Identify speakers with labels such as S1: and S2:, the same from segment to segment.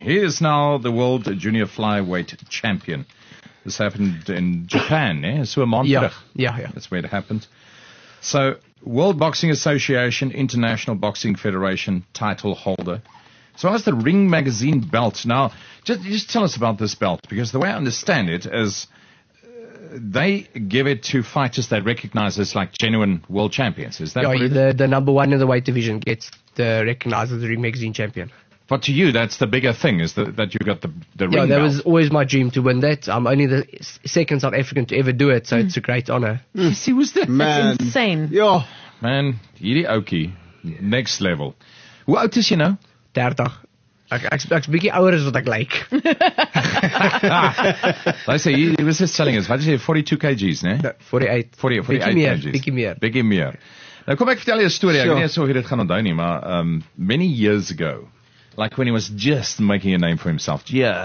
S1: He is now the world junior flyweight champion. This happened in Japan, eh? So a month terug.
S2: Yeah.
S1: That's where it happened. So, World Boxing Association, International Boxing Federation title holder. So as the Ring Magazine belt. Now, just tell us about this belt, because the way I understand it is they give it to fighters they recognize as like genuine world champions. Is that what it is?
S2: The number one in the weight division gets recognized as the Ring Magazine champion.
S1: But to you, that's the bigger thing, is that you got the ring
S2: Yeah, that
S1: belt.
S2: was always my dream to win that. I'm only the second South African to ever do it, so it's a great honor.
S1: See, was that?
S3: Man.
S4: That's insane.
S3: Ja.
S1: Man, hierdie oukie, next level. Hoe oud is jy nou?
S2: 30. Ek's bietjie ouer as wat ek lyk.
S1: Like say, he was just telling us, what did you say, 42 kgs, ne?
S2: 48.
S1: 48 kgs.
S2: Bietjie meer.
S1: Nou kom ek vertel jy 'n storie, ek
S3: Sure.
S1: weet nie of jy dit gaan onthou nie, maar many years ago, like when he was just making a name for himself,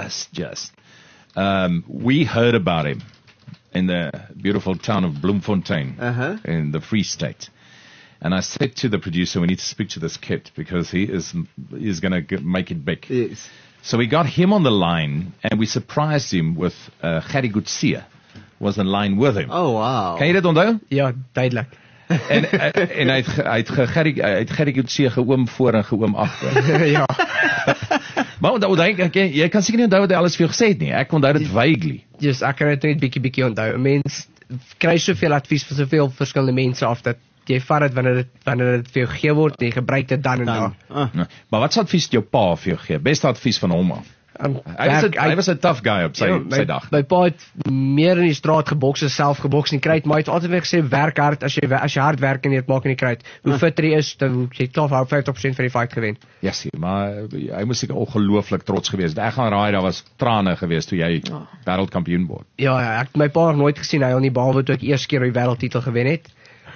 S1: we heard about him in the beautiful town of Bloemfontein, in the Free State. And I said to the producer, we need to speak to this kid because he's going to make it big.
S3: Yes.
S1: So we got him on the line and we surprised him with Gerrie Coetzee was in line with him.
S3: Oh, wow.
S1: Kan jy dit onthou?
S2: Ja, duidelik.
S1: En hy het Gerrie Coetzee geoom voor en geoom agter.
S2: Ja.
S1: Maar onthou, jy kan seker nie onthou wat hy alles vir jou gesê het nie. Ek onthou dit vaguely.
S2: Yes, ek kan dit net bietjie onthou. 'n Mens kry soveel advies van soveel verskillende mense af dat jy vat dit wanneer dit vir jou gegee word en jy gebruik dit dan en daar.
S1: Nou, maar wat se advies het jou pa vir jou gegee? Beste advies van hom af. Hy was 'n tough guy op sy dag.
S2: My pa het meer in die straat geboks as self geboks en kruit, maar hy het altyd vir gesê werk hard as jy hard werk en jy dit maak in die kruit. Hoe fitter jy is, dan jy klaar 50% van die fight gewen.
S1: Ja, sien, maar hy moes seker ongelooflik trots gewees het. Ek gaan raai daar was trane gewees toe jy wêreldkampioen word.
S2: Ja, ek het my pa nog nooit gesien hy al nie, behalwe toe ek eers keer die wêreldtitel gewen het.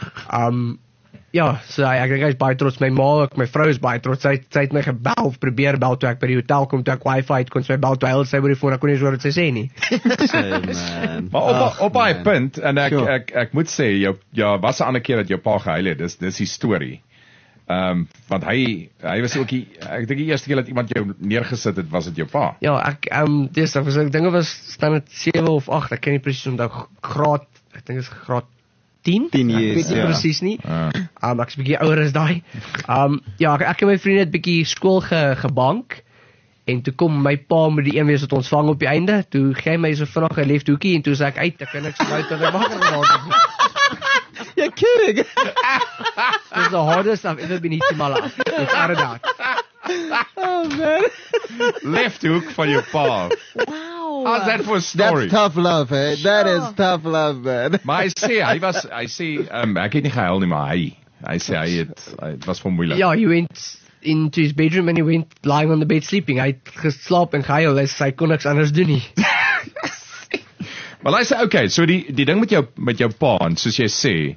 S2: Ja, so ek dink hy is baie trots. My ma ook, my vrou is baie trots. Sy het my gebel, probeer bel toe ek by die hotel kom, toe ek wifi het, kon sy my bel toe hy sy oor die foon, ek kon nie hoor wat sy sê nie.
S3: Man.
S1: Maar op daai
S3: man.
S1: punt, en
S3: Sure.
S1: ek moet sê, was 'n ander keer dat jou pa gehuil het, dis die storie. Want hy was ook ek dink die eerste keer dat iemand jou neergesit het, was dit jou pa.
S2: Ja, ek ek dink dit was staan dit 7 of 8, ek kan nie presies onthou graad, ek dink dit is graad 10.
S3: 10
S2: Ek weet
S3: years,
S2: nie
S3: ja.
S2: presies nie. Ek is bietjie ouer as daai. Ja, ek en my vriende het bietjie skool gebank. En toe kom my pa met die een wees wat ons vang op die einde. Toe gee hy my so vinnig 'n left hoekie en toe sê ek uit, ek kan niks sluit en wakker geraak het.
S3: You're kidding.
S2: It's the hardest I've ever been hit in my life. Without a doubt.
S3: Oh, man.
S1: Left hoek van jou pa.
S4: Wow.
S1: How's that for a story?
S3: That's tough love, eh? That is tough love, man.
S1: Maar hy sê, ek het nie gehuil nie, maar hy sê het was vir moeilik.
S2: Yeah, he went into his bedroom and he went lying on the bed sleeping. Hy het geslaap en gehuil, hy kon niks anders doen nie.
S1: Maar hy sê, okay, so die ding met jou pa, en soos jy sê,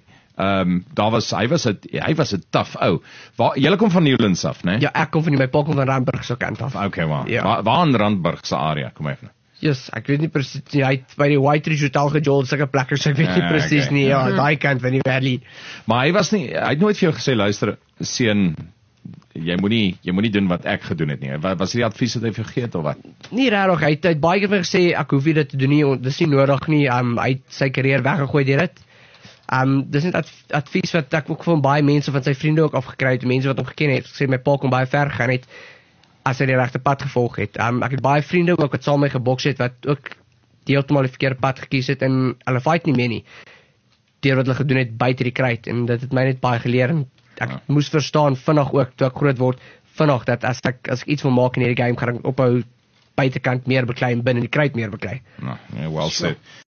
S1: hy was 'n tough ou. Julle kom van Newlands af, né?
S2: Ja, ek kom van my pa kom van Randburg se kant af.
S1: Okay, maar
S2: Ja.
S1: waar in Randburg se area, kom even.
S2: Yes, ek weet nie presies nie. Hy het by die White Ridge Hotel gejol, sulke plekke, so ek weet nie presies
S1: okay.
S2: nie. Ja, daai kant van die valley.
S1: Maar hy het nooit vir jou gesê, luister, seun, jy moenie doen wat ek gedoen het nie. Was dit die advies wat hy vir jou gegee het of wat?
S2: Nie regtig, hy het baie keer vir my gesê ek hoef nie dit te doen nie, dis nie nodig nie. Hy het sy karier weggegooi deur dit. Dis net advies wat ek ook van baie mense van sy vriende ook afgekry het, mense wat hom geken het, gesê my pa kon baie ver gegaan het as hy die regte pad gevolg het. Ek het baie vriende ook wat saam met my geboks het wat ook deeltemal die verkeerde pad gekies het en hulle fight nie meer nie. Deur wat hulle gedoen het buite die kruit en dit het my net baie geleer en ek moes verstaan vinnig ook toe ek groot word vinnig dat as ek iets wil maak in hierdie game gaan ek ophou buitekant meer beklei en binne die kruit meer beklei.
S1: Nou, well said.